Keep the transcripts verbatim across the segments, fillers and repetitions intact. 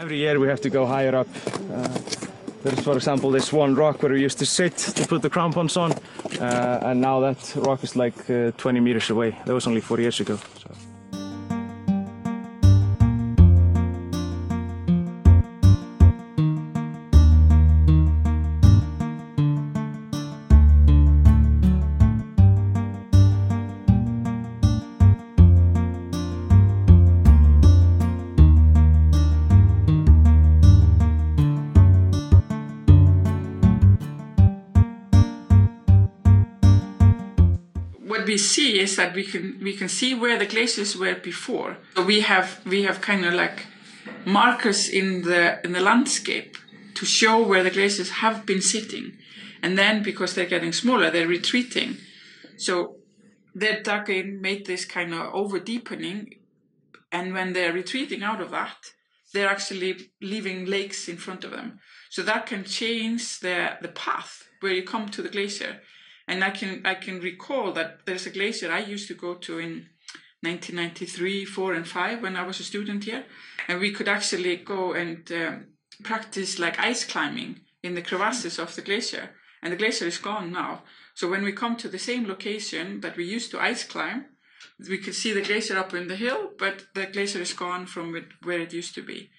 Every year we have to go higher up. Uh, there's, for example, this one rock where we used to sit to put the crampons on, uh, and now that rock is like uh, twenty meters away. That was only four years ago. So. What we see is that we can we can see where the glaciers were before. So we have we have kind of like markers in the in the landscape to show where the glaciers have been sitting, and then because they're getting smaller, they're retreating. So their ducking made this kind of over deepening, and when they're retreating out of that, they're actually leaving lakes in front of them. So that can change the the path where you come to the glacier. And I can I can recall that there's a glacier I used to go to in nineteen ninety-three, four, and five when I was a student here, and we could actually go and um, practice like ice climbing in the crevasses of the glacier. And the glacier is gone now. So when we come to the same location that we used to ice climb, we could see the glacier up in the hill, but the glacier is gone from it, where it used to be.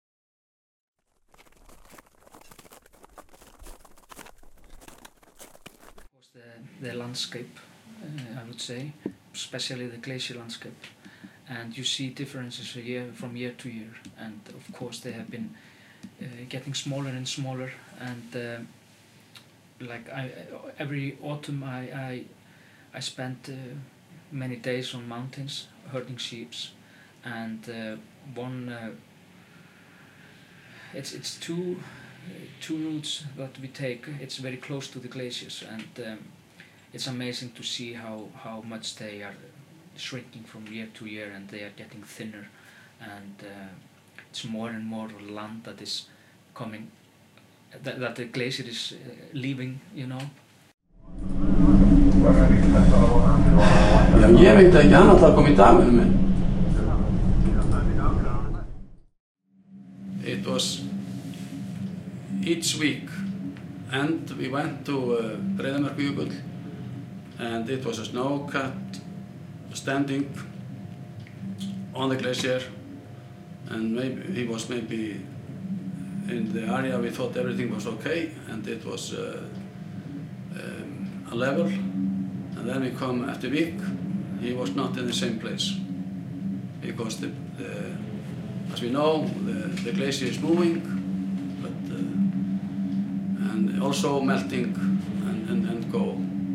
The, the landscape, uh, I would say, especially the glacier landscape, and you see differences year from year to year, and of course they have been uh, getting smaller and smaller, and uh, like I, every autumn I, I, I spent uh, many days on mountains herding sheep, and uh, one uh, it's it's two two routes that we take. It's very close to the glaciers, and um, it's amazing to see how how much they are shrinking from year to year, and they are getting thinner, and uh, it's more and more land that is coming, that, that the glacier is uh, leaving, you know. Já, ég veit ekki, hann alltaf kom í daginu minn. It was each week, and we went to uh, Breiðamerkurjökull, and it was a snow cat standing on the glacier, and maybe he was maybe in the area we thought everything was okay, and it was uh, um, a level, and then we come after a week, he was not in the same place, because the, the, as we know, the, the glacier is moving, but uh, and also melting and, and, and go.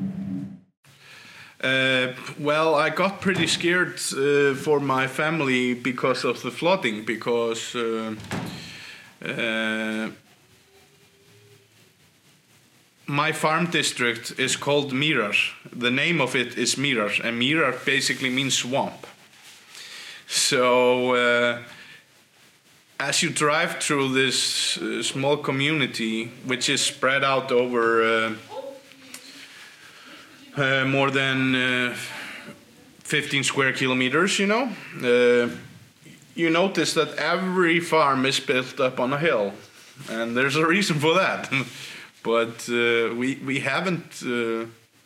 Uh, well, I got pretty scared uh, for my family because of the flooding, because uh, uh, my farm district is called Mýrar. The name of it is Mýrar, and Mýrar basically means swamp. So uh, as you drive through this uh, small community, which is spread out over uh, uh, more than uh, fifteen square kilometers, you know, uh, you notice that every farm is built up on a hill, and there's a reason for that. But uh, we we haven't. Uh,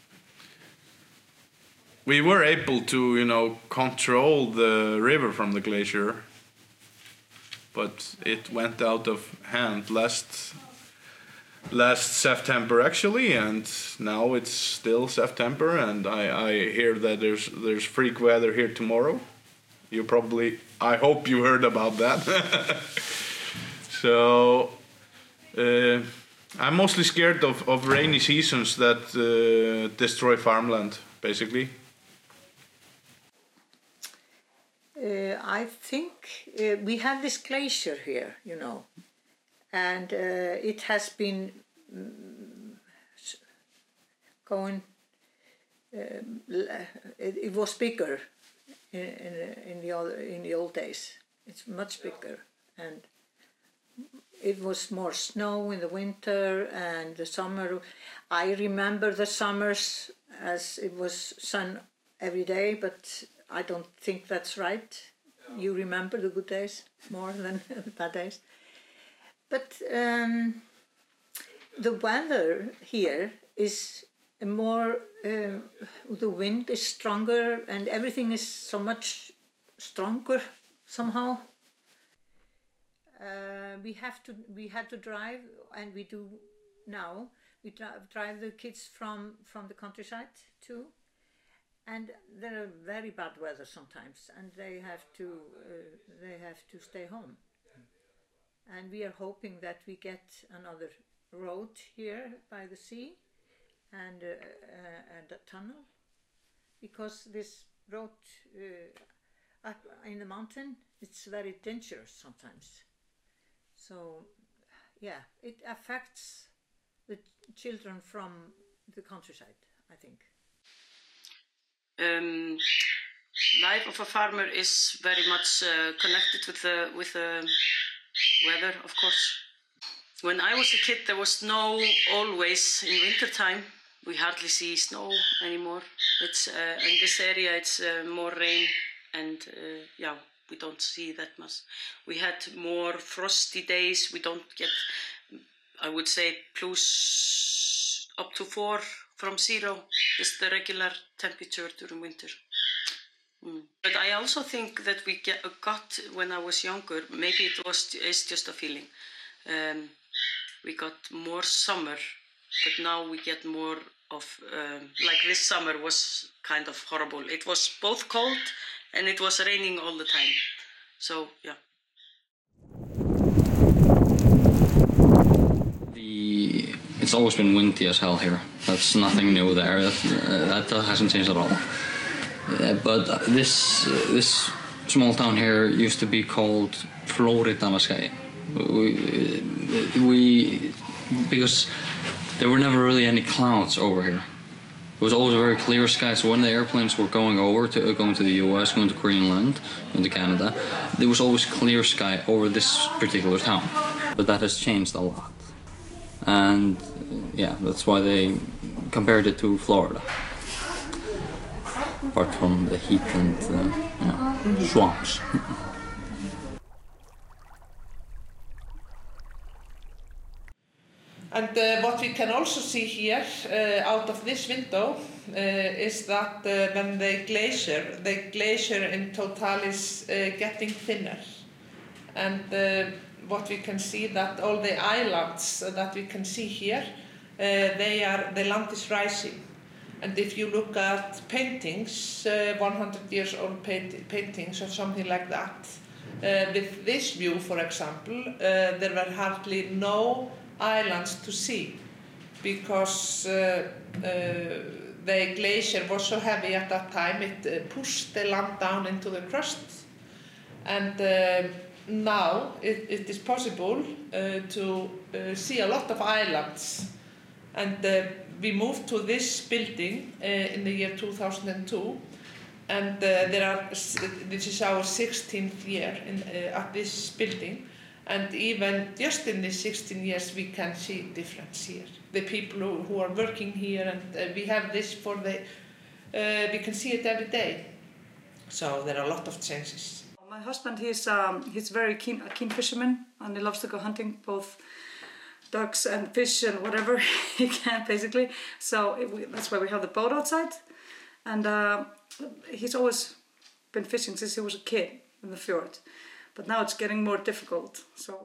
we were able to, you know, control the river from the glacier, but it went out of hand last last September actually, and now it's still September, and I, I hear that there's there's freak weather here tomorrow. You probably, I hope you heard about that. So uh, I'm mostly scared of, of rainy seasons that uh, destroy farmland, basically. Uh, I think uh, we have this glacier here, you know, and uh, it has been um, going, um, it, it was bigger in, in, in, the other, in the old days. It's much bigger, and it was more snow in the winter and the summer. I remember the summers as it was sun every day, but I don't think that's right. You remember the good days more than the bad days? but um, the weather here is more, uh, the wind is stronger and everything is so much stronger somehow. Uh, we have to, we had to drive, and we do now, we drive, drive the kids from, from the countryside too. And there are very bad weather sometimes, and they have to, uh, they have to stay home. And we are hoping that we get another road here by the sea, and, uh, uh, and a tunnel, because this road uh, up in the mountain, it's very dangerous sometimes. So, yeah, it affects the children from the countryside, I think. Um, life of a farmer is very much uh, connected with the with the weather, of course. When I was a kid, there was snow always in winter time. We hardly see snow anymore. It's uh, in this area. It's uh, more rain, and uh, yeah, we don't see that much. We had more frosty days. We don't get, I would say, plus up to four from zero is the regular temperature during winter. Mm. But I also think that we get, got when I was younger. Maybe it was it's just a feeling. Um, we got more summer, but now we get more of um, like this summer was kind of horrible. It was both cold and it was raining all the time. So yeah. The it's always been windy as hell here. That's nothing new there. That, uh, that hasn't changed at all. Uh, but this uh, this small town here used to be called Flóridalaskagi. We, we because there were never really any clouds over here. It was always a very clear sky. So when the airplanes were going over to uh, going to the U S, going to Greenland, going to Canada, there was always clear sky over this particular town. But that has changed a lot, and yeah, that's why they compared it to Florida. Apart from the heat and uh, you know, swamps. And uh, what we can also see here uh, out of this window uh, is that uh, when the glacier, the glacier in total is uh, getting thinner. And uh, what we can see that all the islands that we can see here, uh, they are, the land is rising. And if you look at paintings, uh, one hundred years old paint paintings or something like that, uh, with this view, for example, uh, there were hardly no islands to see, because uh, uh, the glacier was so heavy at that time, it uh, pushed the land down into the crust. And uh, now it, it is possible uh, to uh, see a lot of islands. And uh, we moved to this building uh, in the year two thousand two, and uh, there are, this is our sixteenth year in, uh, at this building. And even just in the sixteen years, we can see difference here. The people who, who are working here, and uh, we have this for the, uh, we can see it every day. So there are a lot of changes. My husband, he's um, he's very keen, a keen fisherman, and he loves to go hunting, both ducks and fish and whatever he can, basically. So it, we, that's why we have the boat outside. And uh, he's always been fishing since he was a kid in the fjord. But now it's getting more difficult, so.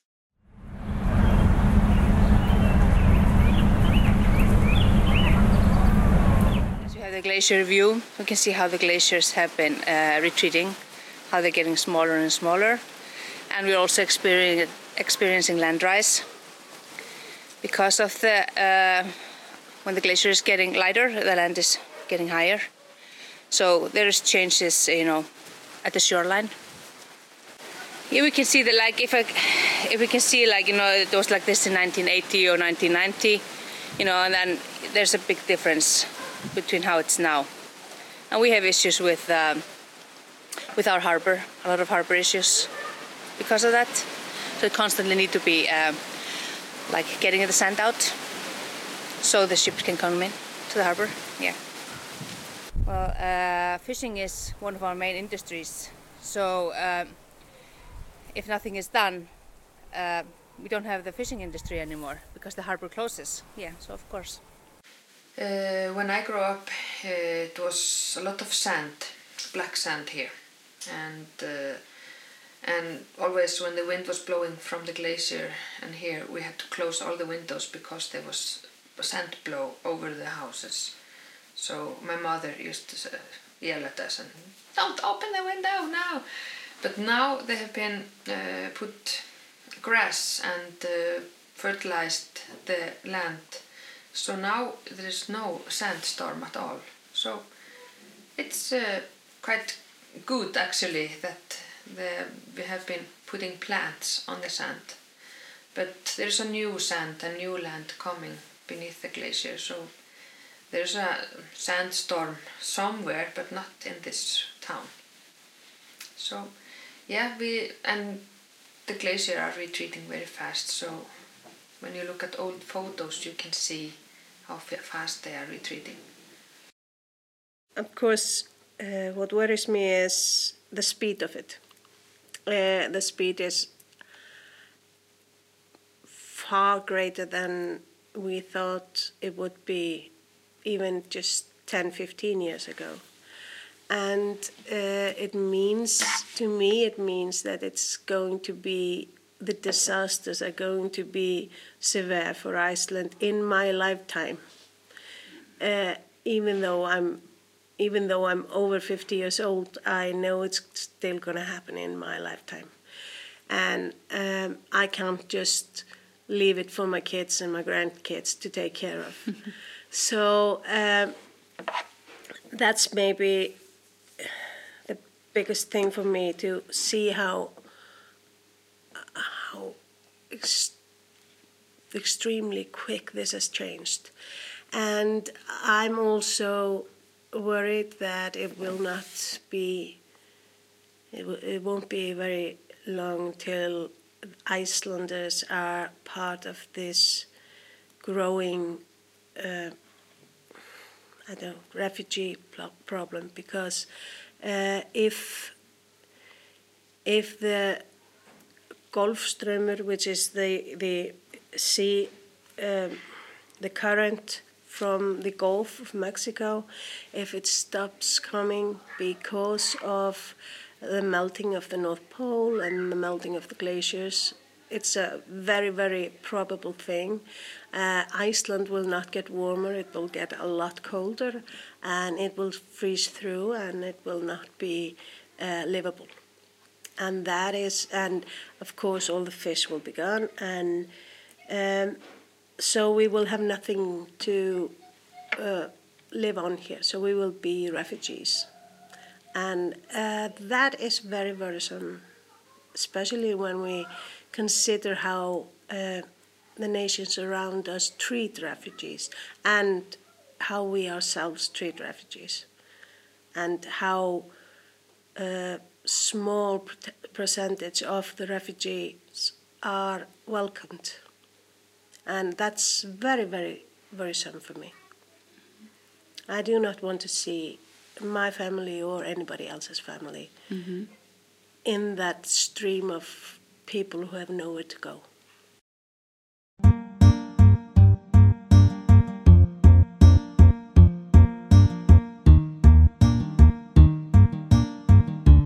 As we have the glacier view, we can see how the glaciers have been uh, retreating, how they're getting smaller and smaller. And we're also experiencing, experiencing land rise. Because of the, uh, when the glacier is getting lighter, the land is getting higher. So there's changes, you know, at the shoreline. Here we can see that, like, if I, if we can see, like, you know, it was like this in nineteen eighty or nineteen ninety, you know, and then there's a big difference between how it's now. And we have issues with, um, with our harbor, a lot of harbor issues because of that. So we constantly need to be, um, like, getting the sand out so the ships can come in to the harbor. Yeah. Well, uh, fishing is one of our main industries. So. Um, If nothing is done, uh, we don't have the fishing industry anymore because the harbor closes. Yeah, so of course. Uh, when I grew up, uh, it was a lot of sand, black sand here, and uh, and always when the wind was blowing from the glacier and here, we had to close all the windows because there was sand blow over the houses. So my mother used to uh, yell at us and don't open the window now. But now they have been uh, put grass and uh, fertilized the land. So now there is no sandstorm at all. So it's uh, quite good actually that the, we have been putting plants on the sand. But there's a new sand, a new land coming beneath the glacier. So there's a sandstorm somewhere, but not in this town. So yeah, we and the glacier are retreating very fast. So when you look at old photos, you can see how fast they are retreating. Of course, uh, what worries me is the speed of it. Uh, the speed is far greater than we thought it would be even just ten, fifteen years ago. And uh, it means, to me, it means that it's going to be, the disasters are going to be severe for Iceland in my lifetime. Uh, even though I'm, even though I'm over fifty years old, I know it's still going to happen in my lifetime. And um, I can't just leave it for my kids and my grandkids to take care of. So um, that's maybe the biggest thing for me, to see how how ex extremely quick this has changed. And I'm also worried that it will not be, it, w it won't be very long till Icelanders are part of this growing uh, I don't know, refugee problem, because uh, if if the Golfstraumur, which is the the sea, um, the current from the Gulf of Mexico, if it stops coming because of the melting of the North Pole and the melting of the glaciers, it's a very, very probable thing. Uh, Iceland will not get warmer, it will get a lot colder, and it will freeze through, and it will not be uh, livable. And that is, and of course all the fish will be gone, and um, so we will have nothing to uh, live on here, so we will be refugees. And uh, that is very worrisome, especially when we consider how uh, the nations around us treat refugees, and how we ourselves treat refugees, and how uh, small percentage of the refugees are welcomed. And that's very, very worrisome for me. I do not want to see my family or anybody else's family mm-hmm. in that stream of people who have nowhere to go.